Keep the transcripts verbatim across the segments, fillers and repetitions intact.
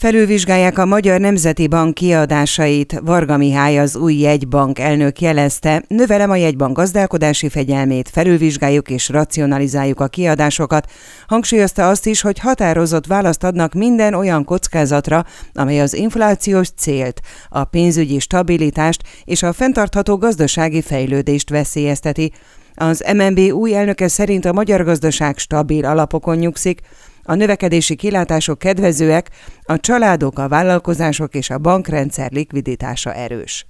Felülvizsgálják a Magyar Nemzeti Bank kiadásait. Varga Mihály, az új jegybank elnök jelezte, növelem a jegybank gazdálkodási fegyelmét, felülvizsgáljuk és racionalizáljuk a kiadásokat. Hangsúlyozta azt is, hogy határozott választ adnak minden olyan kockázatra, amely az inflációs célt, a pénzügyi stabilitást és a fenntartható gazdasági fejlődést veszélyezteti. Az em en bé új elnöke szerint a magyar gazdaság stabil alapokon nyugszik, a növekedési kilátások kedvezőek, a családok, a vállalkozások és a bankrendszer likviditása erős.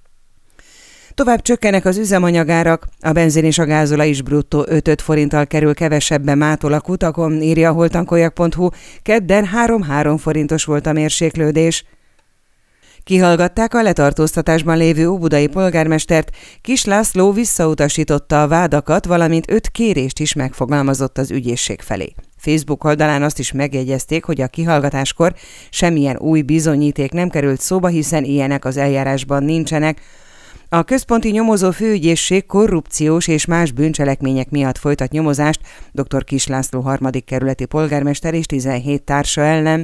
Tovább csökkenek az üzemanyagárak, a benzin és a gázolaj is bruttó öt forinttal kerül kevesebben mától a kutakon, írja a holtankoljak pont hu, kedden három-három forintos volt a mérséklődés. Kihallgatták a letartóztatásban lévő óbudai polgármestert, Kiss László visszautasította a vádakat, valamint öt kérést is megfogalmazott az ügyészség felé. Facebook oldalán azt is megjegyezték, hogy a kihallgatáskor semmilyen új bizonyíték nem került szóba, hiszen ilyenek az eljárásban nincsenek. A központi nyomozó főügyészség korrupciós és más bűncselekmények miatt folytat nyomozást dr. Kiss László harmadik kerületi polgármester és tizenhét társa ellen.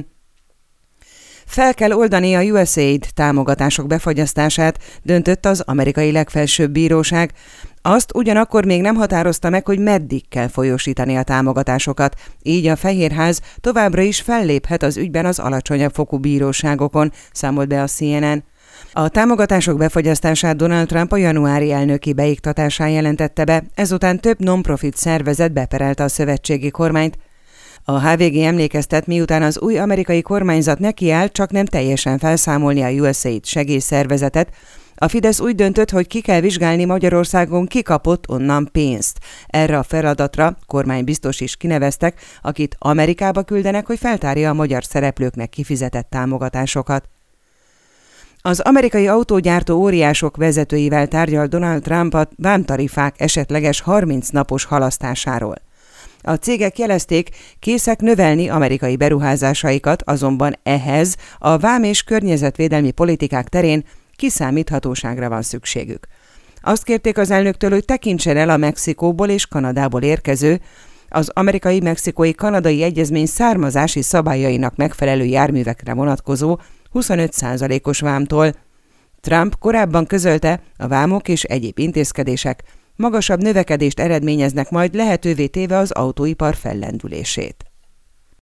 Fel kell oldani a u es á i dé támogatások befagyasztását, döntött az amerikai legfelsőbb bíróság. Azt ugyanakkor még nem határozta meg, hogy meddig kell folyósítani a támogatásokat, így a Fehérház továbbra is felléphet az ügyben az alacsonyabb fokú bíróságokon, számolt be a cé en en. A támogatások befagyasztását Donald Trump a januári elnöki beiktatásán jelentette be, ezután több non-profit szervezet beperelte a szövetségi kormányt. A há vé gé emlékeztet, miután az új amerikai kormányzat nekiáll csak nem teljesen felszámolni a u es á i dé segélyszervezetet, a Fidesz úgy döntött, hogy ki kell vizsgálni Magyarországon ki kapott onnan pénzt. Erre a feladatra kormánybiztos is kineveztek, akit Amerikába küldenek, hogy feltárja a magyar szereplőknek kifizetett támogatásokat. Az amerikai autógyártó óriások vezetőivel tárgyal Donald Trump a vámtarifák esetleges harminc napos halasztásáról. A cégek jelezték, készek növelni amerikai beruházásaikat, azonban ehhez a vám és környezetvédelmi politikák terén kiszámíthatóságra van szükségük. Azt kérték az elnöktől, hogy tekintsen el a Mexikóból és Kanadából érkező, az amerikai-mexikói-kanadai egyezmény származási szabályainak megfelelő járművekre vonatkozó huszonöt százalékos vámtól. Trump korábban közölte, a vámok és egyéb intézkedések magasabb növekedést eredményeznek majd, lehetővé téve az autóipar fellendülését.